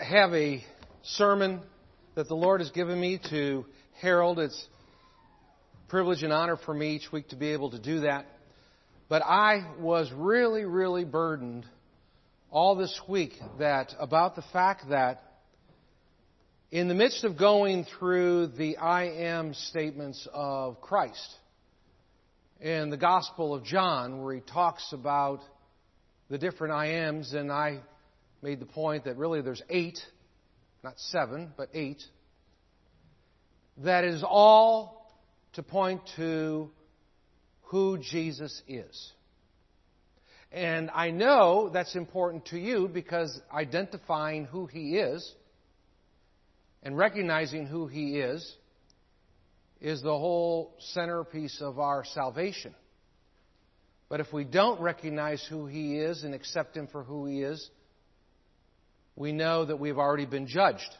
have a sermon that the Lord has given me to herald. It's a privilege and honor for me each week to be able to do that. But I was really burdened all this week about the fact that in the midst of going through the I am statements of Christ in the Gospel of John, where he talks about the different I ams, and I made the point that really there's 8, not 7, but 8, that is all to point to who Jesus is. And I know that's important to you because identifying who He is and recognizing who He is the whole centerpiece of our salvation. But if we don't recognize who He is and accept Him for who He is, we know that we've already been judged.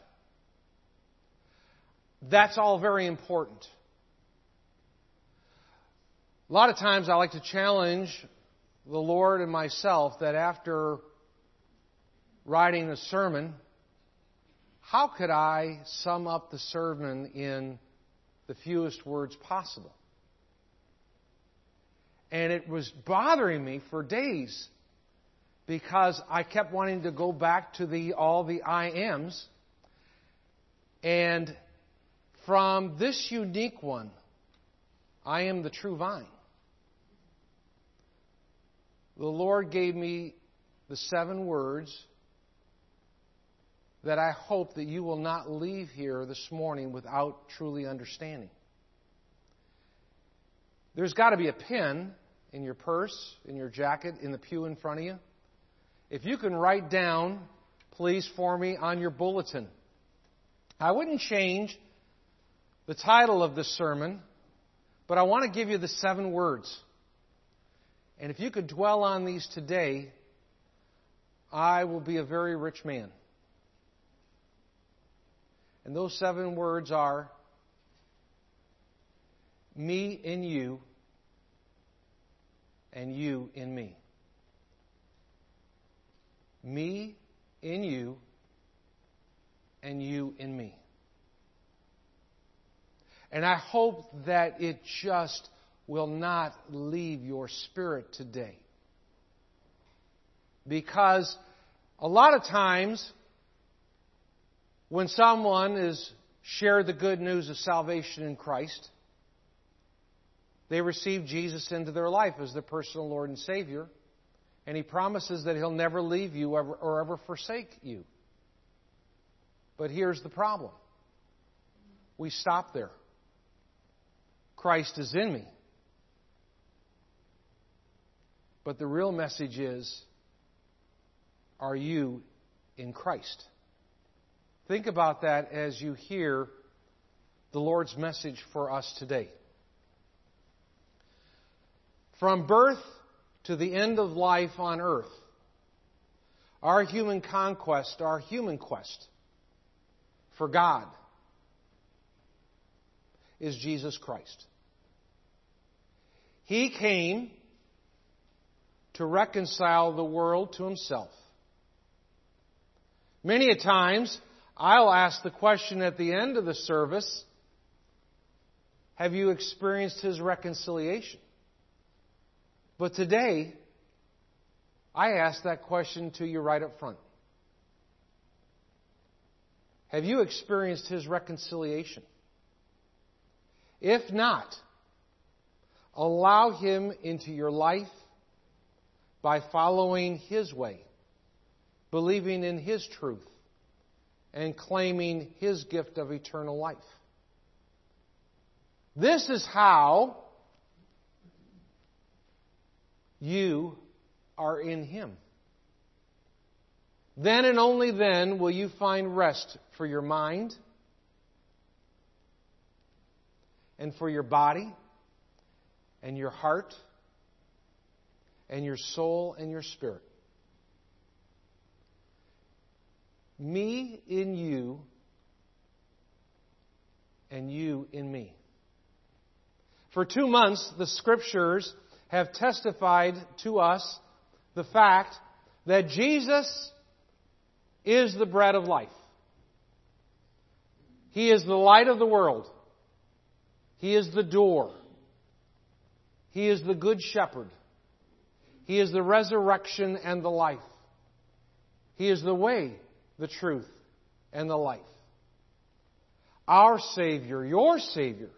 That's all very important. A lot of times I like to challenge the Lord and myself that after writing a sermon, how could I sum up the sermon in the fewest words possible? And it was bothering me for days because I kept wanting to go back to all the I ams. And from this unique one, I am the true vine. The Lord gave me the 7 words that I hope that you will not leave here this morning without truly understanding. There's got to be a pen in your purse, in your jacket, in the pew in front of you. If you can write down, please, for me on your bulletin. I wouldn't change the title of this sermon, but I want to give you the 7 words. And if you could dwell on these today, I will be a very rich man. And those 7 words are me in you and you in me. Me in you and you in me. And I hope that it just will not leave your spirit today. Because a lot of times when someone is shared the good news of salvation in Christ, they receive Jesus into their life as their personal Lord and Savior, and He promises that He'll never leave you or ever forsake you. But here's the problem. We stop there. Christ is in me. But the real message is, are you in Christ? Think about that as you hear the Lord's message for us today. From birth to the end of life on earth, our human conquest, our human quest for God is Jesus Christ. He came to reconcile the world to Himself. Many a times, I'll ask the question at the end of the service, have you experienced His reconciliation? But today, I ask that question to you right up front. Have you experienced His reconciliation? If not, allow Him into your life by following His way, believing in His truth, and claiming His gift of eternal life. This is how you are in Him. Then and only then will you find rest for your mind and for your body and your heart and your soul and your spirit. Me in you and you in me. For 2 months, the Scriptures have testified to us the fact that Jesus is the bread of life. He is the light of the world. He is the door. He is the good shepherd. He is the resurrection and the life. He is the way, the truth, and the life. Our Savior, your Savior,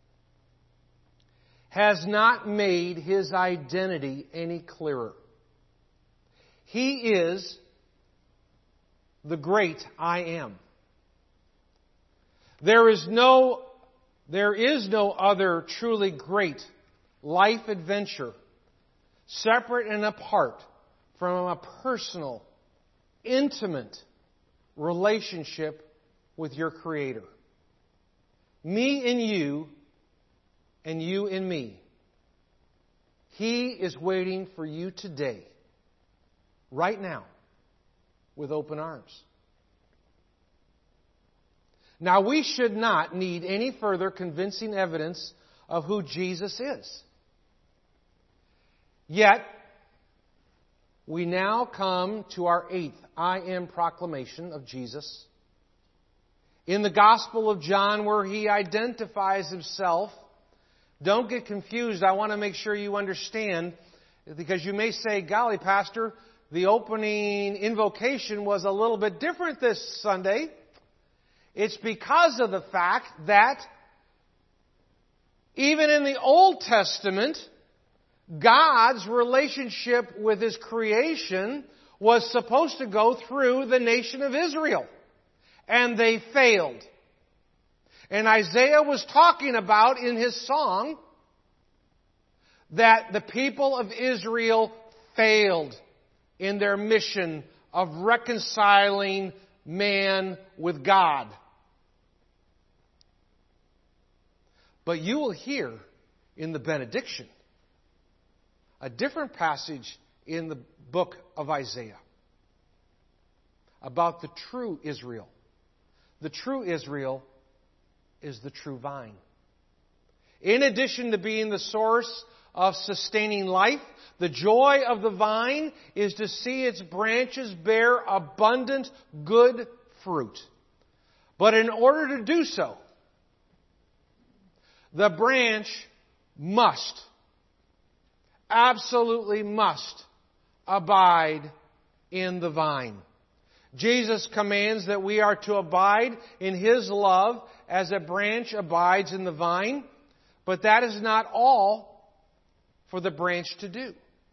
has not made His identity any clearer. He is the great I am. There is no other truly great life adventure separate and apart from a personal, intimate relationship with your Creator. Me in you, and you in me. He is waiting for you today, right now, with open arms. Now, we should not need any further convincing evidence of who Jesus is. Yet, we now come to our 8th I Am proclamation of Jesus. In the Gospel of John, where He identifies Himself, don't get confused. I want to make sure you understand, because you may say, golly, Pastor, the opening invocation was a little bit different this Sunday. It's because of the fact that even in the Old Testament, God's relationship with His creation was supposed to go through the nation of Israel. And they failed. And Isaiah was talking about in his song that the people of Israel failed in their mission of reconciling man with God. But you will hear in the benediction a different passage in the book of Isaiah about the true Israel. The true Israel is the true vine. In addition to being the source of sustaining life, the joy of the vine is to see its branches bear abundant, good fruit. But in order to do so, the branch must, absolutely must, abide in the vine. Jesus commands that we are to abide in His love as a branch abides in the vine, but that is not all for the branch to do.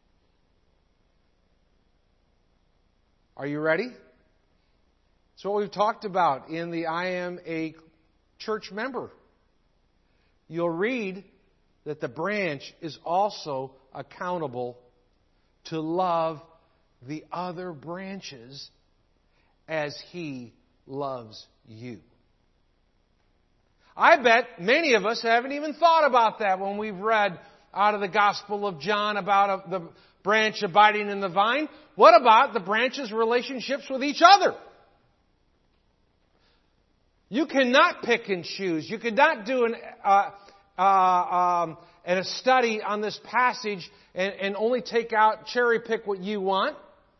Are you ready? It's what we've talked about in the I Am a Church Member. You'll read that the branch is also accountable to love the other branches as He loves you. I bet many of us haven't even thought about that when we've read out of the Gospel of John about the branch abiding in the vine. What about the branches' relationships with each other? You cannot pick and choose. You cannot do a study on this passage and only take out, cherry pick what you want.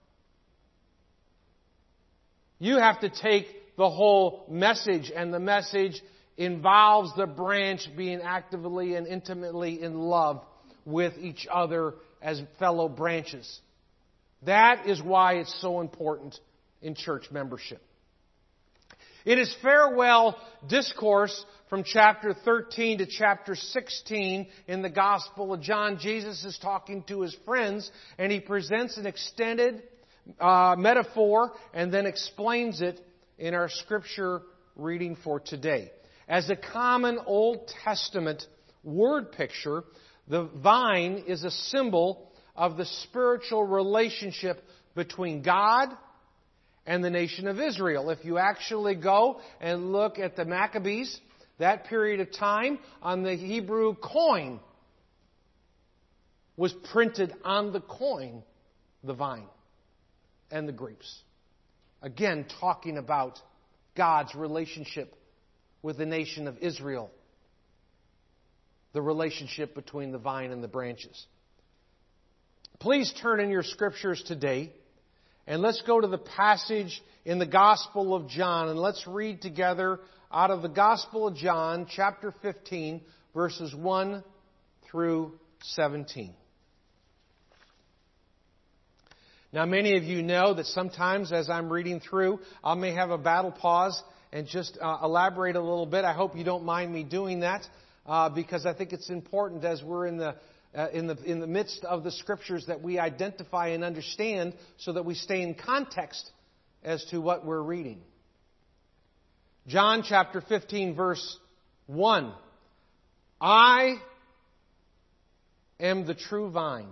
You have to take the whole message, and the message involves the branch being actively and intimately in love with each other as fellow branches. That is why it's so important in church membership. In His farewell discourse from chapter 13 to chapter 16 in the Gospel of John, Jesus is talking to His friends, and He presents an extended metaphor and then explains it in our scripture reading for today. As a common Old Testament word picture, the vine is a symbol of the spiritual relationship between God and the nation of Israel. If you actually go and look at the Maccabees, that period of time, on the Hebrew coin was printed on the coin, the vine and the grapes. Again, talking about God's relationship with the nation of Israel. The relationship between the vine and the branches. Please turn in your scriptures today And let's go to the passage in the Gospel of John, and let's read together out of the Gospel of John, chapter 15, verses 1 through 17. Now, many of you know that sometimes as I'm reading through, I may have a battle pause and just elaborate a little bit. I hope you don't mind me doing that because I think it's important as we're in the midst of the Scriptures that we identify and understand so that we stay in context as to what we're reading. John chapter 15, verse 1. I am the true vine.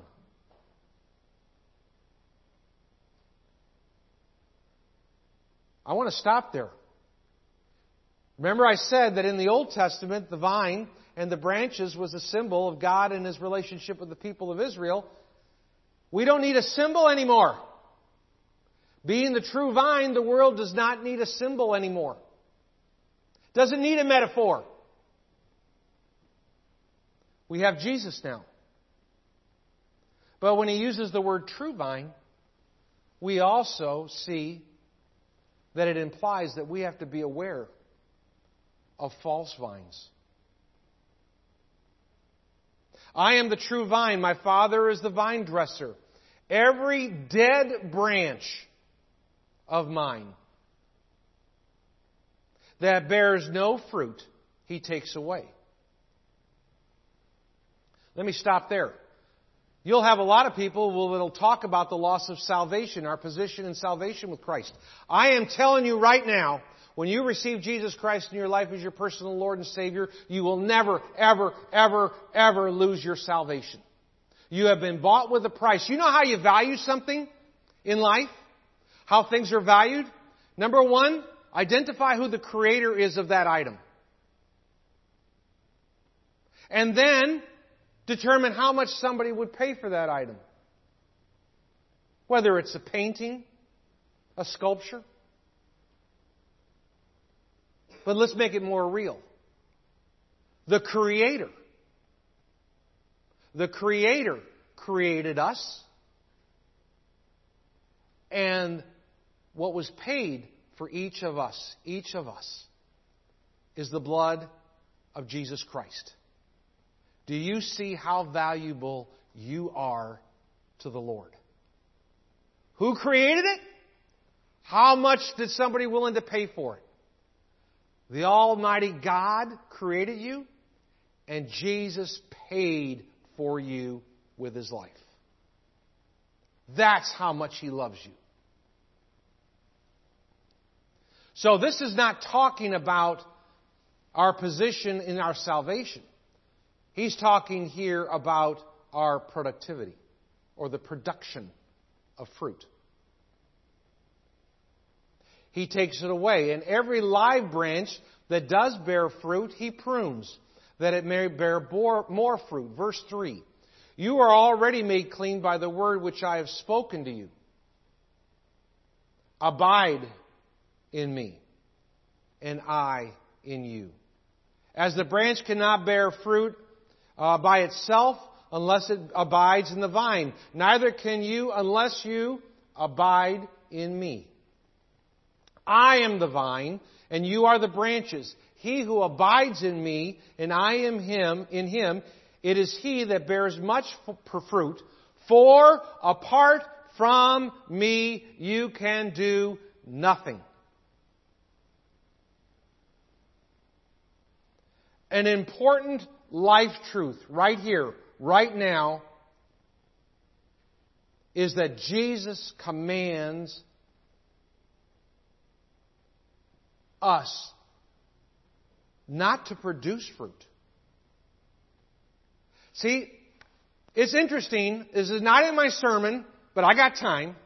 I want to stop there. Remember I said that in the Old Testament, the vine and the branches was a symbol of God and His relationship with the people of Israel. We don't need a symbol anymore. Being the true vine, the world does not need a symbol anymore. Doesn't need a metaphor. We have Jesus now. But when He uses the word true vine, we also see that it implies that we have to be aware of false vines. I am the true vine. My Father is the vine dresser. Every dead branch of mine that bears no fruit, He takes away. Let me stop there. You'll have a lot of people who will talk about the loss of salvation, our position in salvation with Christ. I am telling you right now, when you receive Jesus Christ in your life as your personal Lord and Savior, you will never, ever, ever, ever lose your salvation. You have been bought with a price. You know how you value something in life? How things are valued? Number one, identify who the creator is of that item. And then determine how much somebody would pay for that item. Whether it's a painting, a sculpture. But let's make it more real. The Creator created us. And what was paid for each of us, is the blood of Jesus Christ. Do you see how valuable you are to the Lord? Who created it? How much did somebody willing to pay for it? The Almighty God created you, and Jesus paid for you with His life. That's how much He loves you. So this is not talking about our position in our salvation. He's talking here about our productivity or the production of fruit. He takes it away. And every live branch that does bear fruit, He prunes, that it may bear more fruit. Verse 3. You are already made clean by the word which I have spoken to you. Abide in me, and I in you. As the branch cannot bear fruit by itself unless it abides in the vine, neither can you unless you abide in me. I am the vine, and you are the branches. He who abides in me, and I am in him, it is he that bears much fruit. For apart from me, you can do nothing. An important life truth right here, right now, is that Jesus commands us not to produce fruit. See, it's interesting. This is not in my sermon, but I got time.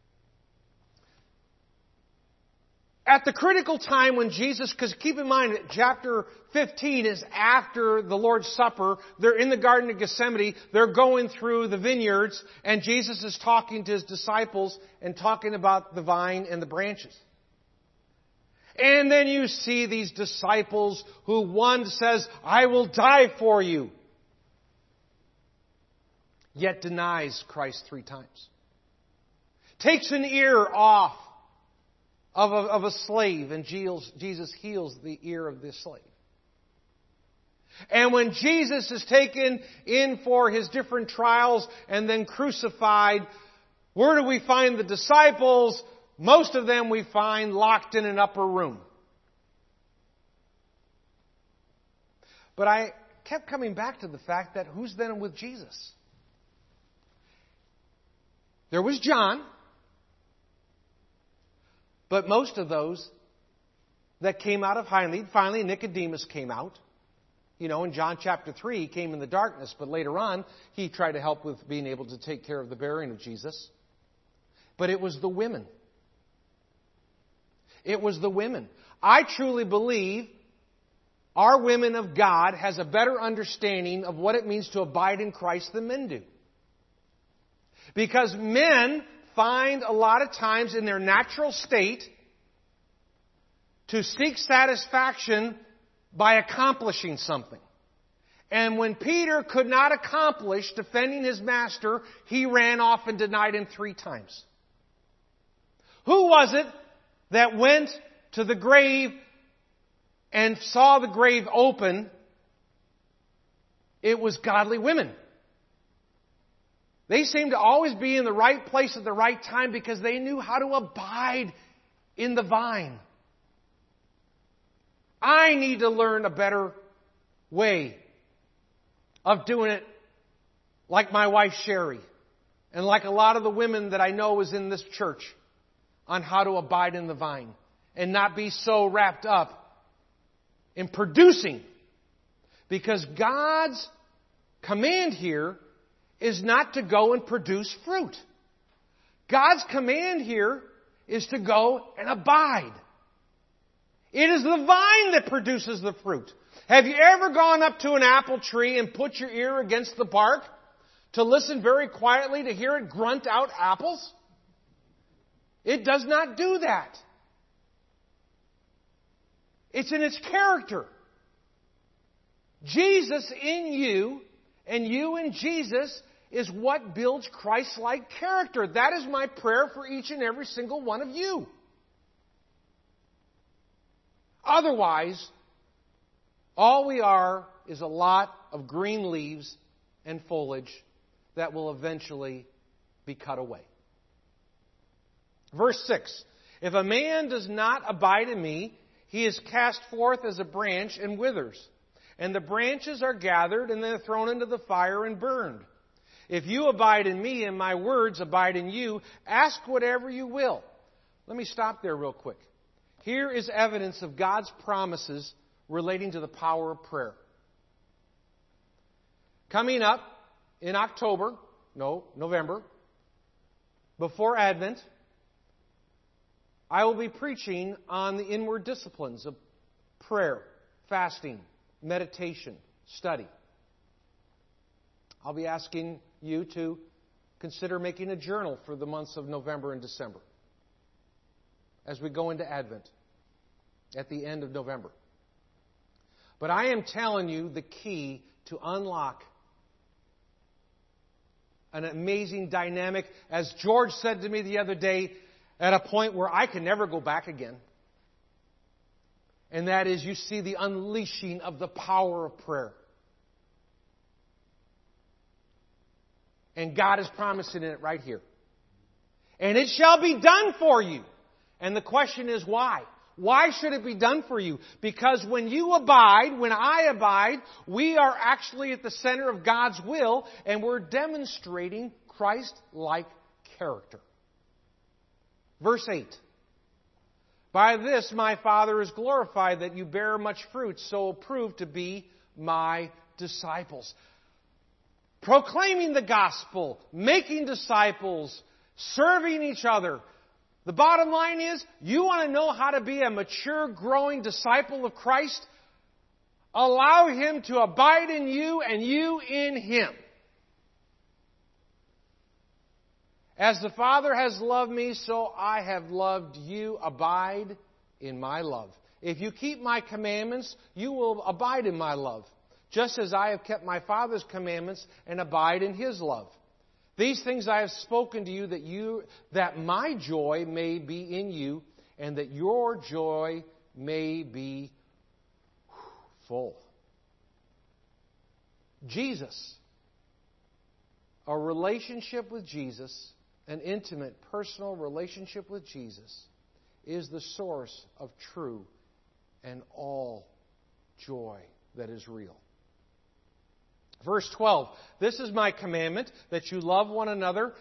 At the critical time when Jesus, because keep in mind, chapter 15 is after the Lord's Supper. They're in the Garden of Gethsemane. They're going through the vineyards, and Jesus is talking to His disciples and talking about the vine and the branches. And then you see these disciples who one says, I will die for you, yet denies Christ 3 times. takes an ear off of a slave, and Jesus heals the ear of this slave. And when Jesus is taken in for His different trials and then crucified, where do we find the disciples? Most of them we find locked in an upper room. But I kept coming back to the fact that who's then with Jesus? There was John, but most of those that came out of finally Nicodemus came out. You know, in John chapter 3, he came in the darkness, but later on, he tried to help with being able to take care of the burying of Jesus. But it was the women. It was the women. I truly believe our women of God has a better understanding of what it means to abide in Christ than men do. Because men find a lot of times in their natural state to seek satisfaction by accomplishing something. And when Peter could not accomplish defending his master, he ran off and denied Him 3 times. Who was it that went to the grave and saw the grave open? It was godly women. They seemed to always be in the right place at the right time because they knew how to abide in the vine. I need to learn a better way of doing it like my wife Sherry and like a lot of the women that I know is in this church on how to abide in the vine and not be so wrapped up in producing. Because God's command here is not to go and produce fruit. God's command here is to go and abide. It is the vine that produces the fruit. Have you ever gone up to an apple tree and put your ear against the bark to listen very quietly to hear it grunt out apples? It does not do that. It's in its character. Jesus in you and you in Jesus is what builds Christ-like character. That is my prayer for each and every single one of you. Otherwise, all we are is a lot of green leaves and foliage that will eventually be cut away. Verse 6, if a man does not abide in me, he is cast forth as a branch and withers. And the branches are gathered and they're thrown into the fire and burned. If you abide in me and my words abide in you, ask whatever you will. Let me stop there real quick. Here is evidence of God's promises relating to the power of prayer. Coming up in November, before Advent, I will be preaching on the inward disciplines of prayer, fasting, meditation, study. I'll be asking you to consider making a journal for the months of November and December as we go into Advent at the end of November. But I am telling you the key to unlock an amazing dynamic, as George said to me the other day, at a point where I can never go back again. And that is, you see the unleashing of the power of prayer. And God is promising it right here. And it shall be done for you. And the question is why? Why should it be done for you? Because when you abide, when I abide, we are actually at the center of God's will, and we're demonstrating Christ-like character. Verse 8. By this my Father is glorified, that you bear much fruit, so prove to be my disciples. Proclaiming the gospel, making disciples, serving each other. The bottom line is, you want to know how to be a mature, growing disciple of Christ? Allow Him to abide in you and you in Him. As the Father has loved me, so I have loved you. Abide in my love. If you keep my commandments, you will abide in my love, just as I have kept my Father's commandments and abide in His love. These things I have spoken to you, that my joy may be in you, and that your joy may be full. Jesus. A relationship with Jesus, an intimate, personal relationship with Jesus, is the source of true and all joy that is real. Verse 12, this is my commandment, that you love one another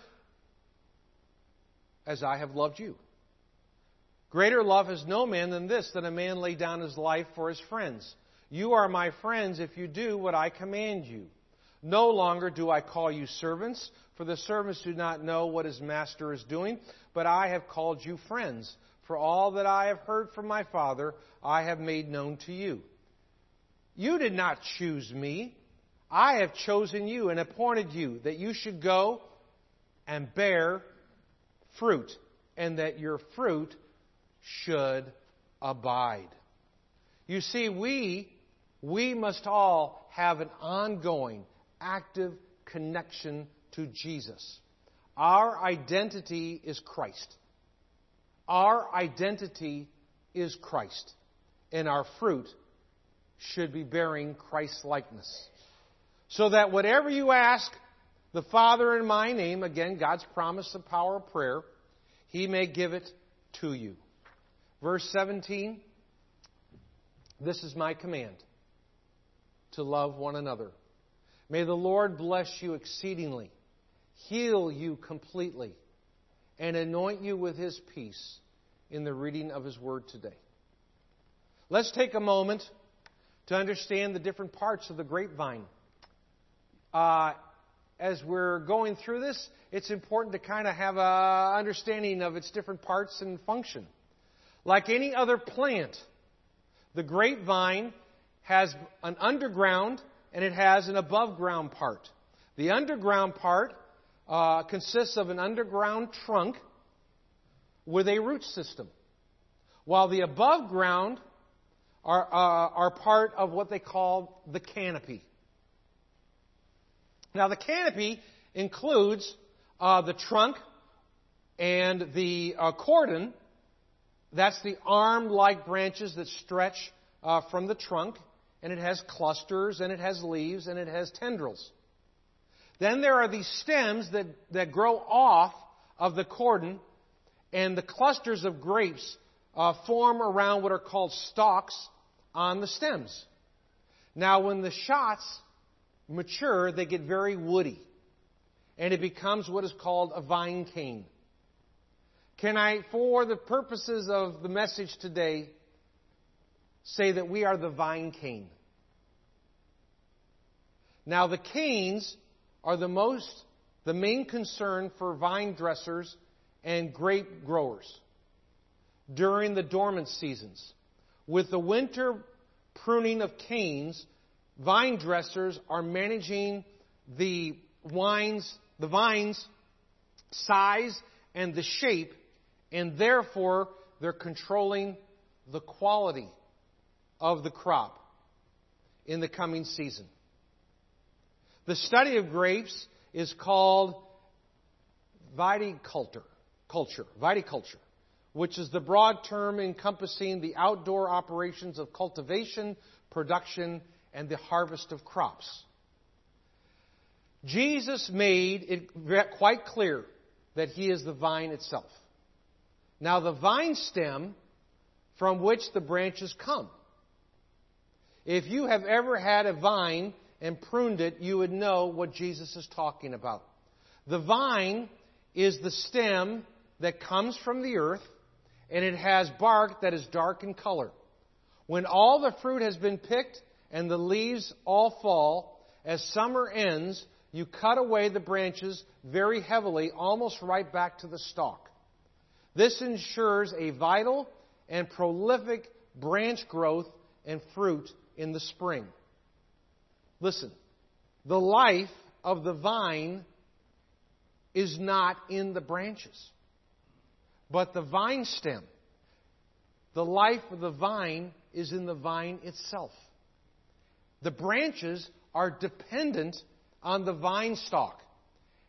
as I have loved you. Greater love has no man than this, that a man lay down his life for his friends. You are my friends if you do what I command you. No longer do I call you servants, for the servants do not know what his master is doing, but I have called you friends. For all that I have heard from my Father, I have made known to you. You did not choose me. I have chosen you and appointed you, that you should go and bear fruit, and that your fruit should abide. You see, we must all have an ongoing, active connection to Jesus. Our identity is Christ. Our identity is Christ. And our fruit should be bearing Christ's likeness. So that whatever you ask the Father in my name, again, God's promise, the power of prayer, He may give it to you. Verse 17, this is my command, to love one another. May the Lord bless you exceedingly, heal you completely, and anoint you with His peace in the reading of His Word today. Let's take a moment to understand the different parts of the grapevine. As we're going through this, it's important to kind of have an understanding of its different parts and function. Like any other plant, the grapevine has an underground and it has an above ground part. The underground part consists of an underground trunk with a root system, while the above ground are part of what they call the canopy. Now, the canopy includes the trunk and the cordon. That's the arm-like branches that stretch from the trunk. And it has clusters, and it has leaves, and it has tendrils. Then there are these stems that grow off of the cordon, and the clusters of grapes form around what are called stalks on the stems. Now, when the shots mature, they get very woody, and it becomes what is called a vine cane. Can I, for the purposes of the message today, say that we are the vine cane? Now, the canes are the main concern for vine dressers and grape growers during the dormant seasons. With the winter pruning of canes, vine dressers are managing the vine's size and the shape, and therefore they're controlling the quality of the crop in the coming season. The study of grapes is called viticulture, which is the broad term encompassing the outdoor operations of cultivation, production, and the harvest of crops. Jesus made it quite clear that He is the vine itself. Now, the vine stem from which the branches come. If you have ever had a vine and pruned it, you would know what Jesus is talking about. The vine is the stem that comes from the earth, and it has bark that is dark in color. When all the fruit has been picked and the leaves all fall, as summer ends, you cut away the branches very heavily, almost right back to the stalk. This ensures a vital and prolific branch growth and fruit in the spring. Listen, the life of the vine is not in the branches, but the vine stem. The life of the vine is in the vine itself. The branches are dependent on the vine stalk.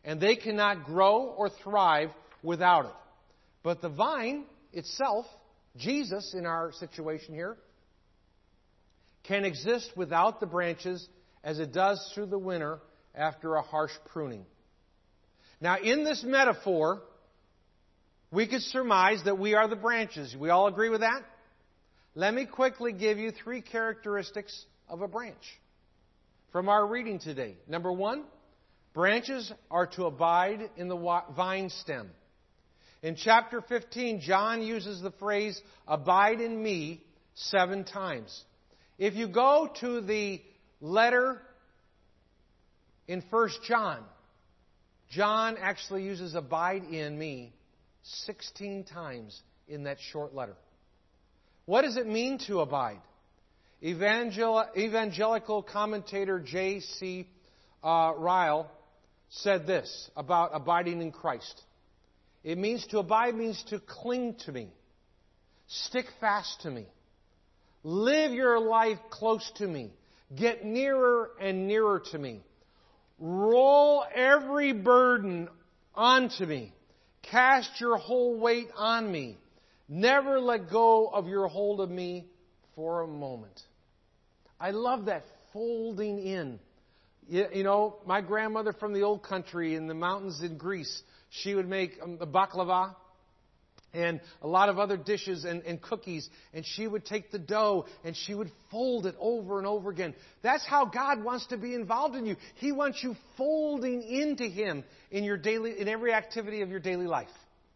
and they cannot grow or thrive without it. But the vine itself, Jesus in our situation here, can exist without the branches as it does through the winter after a harsh pruning. Now, in this metaphor, we could surmise that we are the branches. We all agree with that? Let me quickly give you 3 characteristics of a branch from our reading today. Number 1, branches are to abide in the vine stem. In chapter 15, John uses the phrase, abide in me, 7 times. If you go to the letter in 1 John, John actually uses abide in me 16 times in that short letter. What does it mean to abide? Evangelical commentator J.C. Ryle said this about abiding in Christ. It means to abide means to cling to me, stick fast to me, live your life close to me, get nearer and nearer to me, roll every burden onto me, cast your whole weight on me, never let go of your hold of me for a moment. I love that folding in. You know, my grandmother from the old country in the mountains in Greece, she would make a baklava and a lot of other dishes and cookies, and she would take the dough and she would fold it over and over again. That's how God wants to be involved in you. He wants you folding into Him in every activity of your daily life.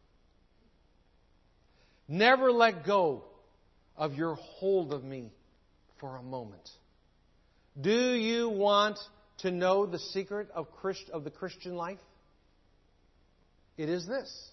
Never let go of your hold of me for a moment. Do you want to know the secret of the Christian life? It is this: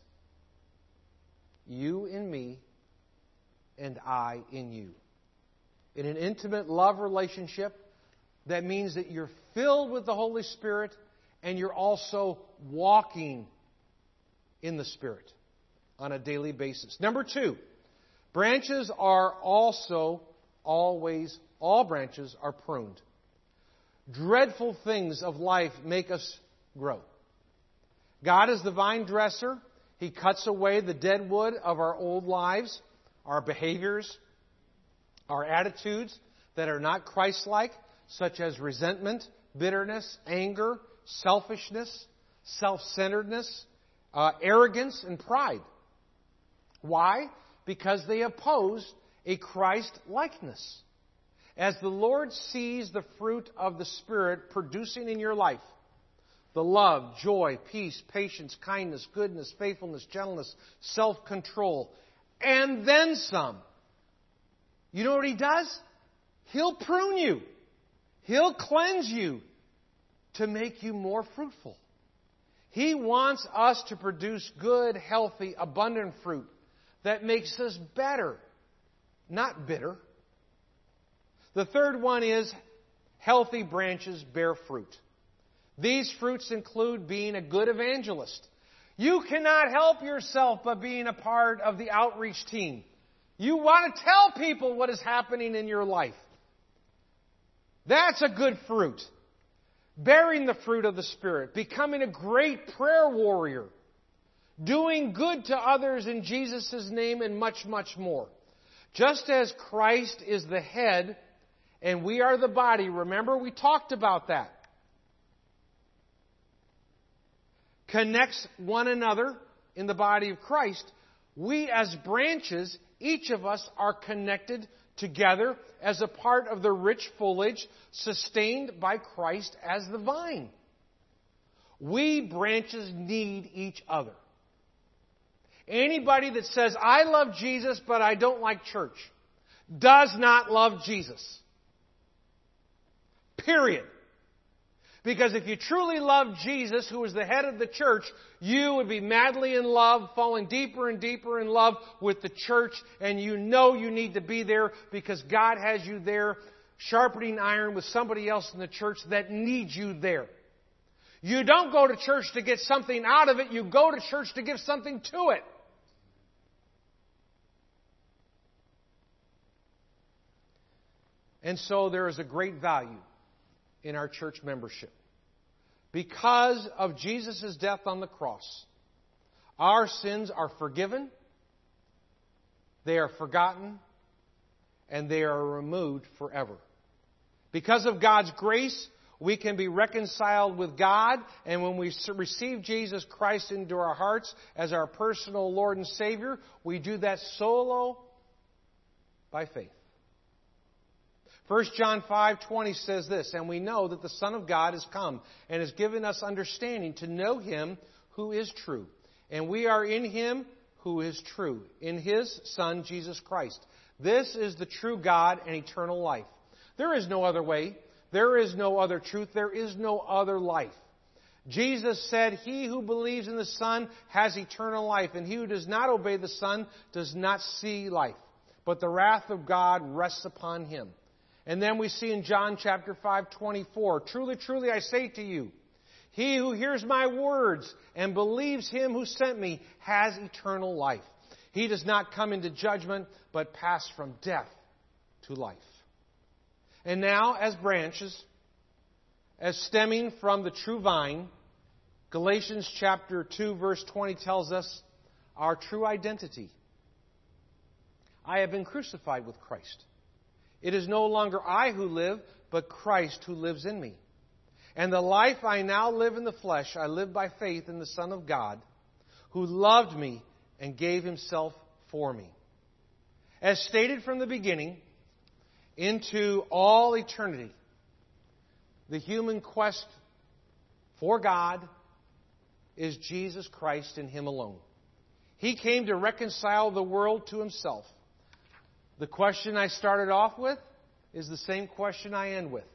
you in me and I in you. In an intimate love relationship, that means that you're filled with the Holy Spirit and you're also walking in the Spirit on a daily basis. Number 2, branches are also always, all branches are pruned. Dreadful things of life make us grow. God is the vine dresser. He cuts away the dead wood of our old lives, our behaviors, our attitudes that are not Christ-like, such as resentment, bitterness, anger, selfishness, self-centeredness, arrogance, and pride. Why? Because they oppose a Christ-likeness. As the Lord sees the fruit of the Spirit producing in your life, the love, joy, peace, patience, kindness, goodness, faithfulness, gentleness, self-control, and then some. You know what He does? He'll prune you. He'll cleanse you to make you more fruitful. He wants us to produce good, healthy, abundant fruit that makes us better, not bitter. The third one is healthy branches bear fruit. These fruits include being a good evangelist. You cannot help yourself but being a part of the outreach team. You want to tell people what is happening in your life. That's a good fruit. Bearing the fruit of the Spirit, becoming a great prayer warrior, doing good to others in Jesus' name, and much, much more. Just as Christ is the head and we are the body, remember we talked about that. Connects one another in the body of Christ, we as branches, each of us are connected together as a part of the rich foliage sustained by Christ as the vine. We branches need each other. Anybody that says, I love Jesus, but I don't like church, does not love Jesus. Period. Because if you truly love Jesus, who is the head of the church, you would be madly in love, falling deeper and deeper in love with the church, and you know you need to be there because God has you there, sharpening iron with somebody else in the church that needs you there. You don't go to church to get something out of it, you go to church to give something to it. And so there is a great value in our church membership. because of Jesus' death on the cross, our sins are forgiven, they are forgotten, and they are removed forever. Because of God's grace, we can be reconciled with God, and when we receive Jesus Christ into our hearts as our personal Lord and Savior, we do that solo by faith. 1 John 5:20 says this, "And we know that the Son of God has come and has given us understanding to know Him who is true. And we are in Him who is true, in His Son, Jesus Christ. This is the true God and eternal life." There is no other way. There is no other truth. There is no other life. Jesus said, "He who believes in the Son has eternal life, and he who does not obey the Son does not see life, but the wrath of God rests upon him." And then we see in John chapter 5:24, "Truly, truly, I say to you, he who hears my words and believes Him who sent me has eternal life. He does not come into judgment, but pass from death to life." And now, as branches, as stemming from the true vine, Galatians chapter 2, verse 20 tells us our true identity. "I have been crucified with Christ. It is no longer I who live, but Christ who lives in me. And the life I now live in the flesh, I live by faith in the Son of God, who loved me and gave Himself for me." As stated from the beginning, into all eternity, the human quest for God is Jesus Christ and Him alone. He came to reconcile the world to Himself. The question I started off with is the same question I end with.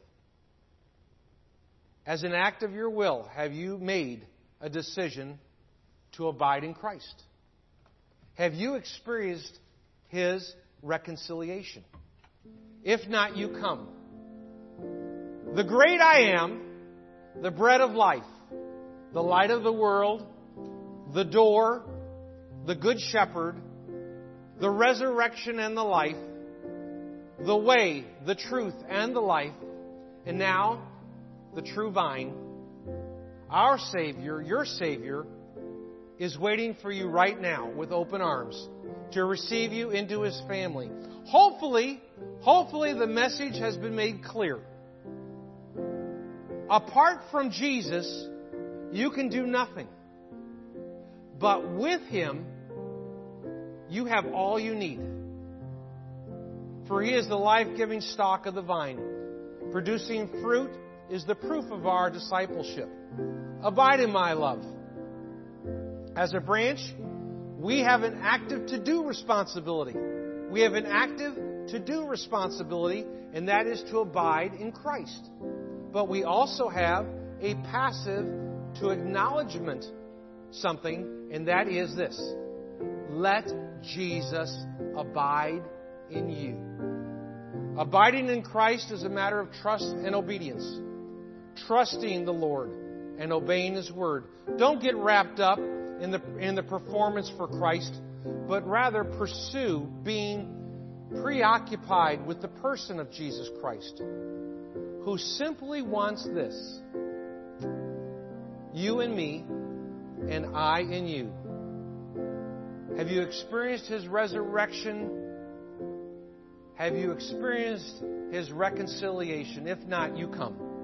As an act of your will, have you made a decision to abide in Christ? Have you experienced His reconciliation? If not, you come. The great I am, the bread of life, the light of the world, the door, the good shepherd, the resurrection and the life, the way, the truth, and the life, and now the true vine, our Savior, your Savior, is waiting for you right now with open arms to receive you into His family. Hopefully the message has been made clear. Apart from Jesus, you can do nothing. But with Him, you have all you need. For He is the life-giving stalk of the vine. Producing fruit is the proof of our discipleship. Abide in my love. As a branch, we have an active to-do responsibility. We have an active to-do responsibility, and that is to abide in Christ. But we also have a passive to acknowledgement something, and that is this: let Jesus abide in you. Abiding in Christ is a matter of trust and obedience. Trusting the Lord and obeying His Word. Don't get wrapped up in the performance for Christ, but rather pursue being preoccupied with the person of Jesus Christ, who simply wants this: you and me, and I in you. Have you experienced His resurrection? Have you experienced His reconciliation? If not, you come.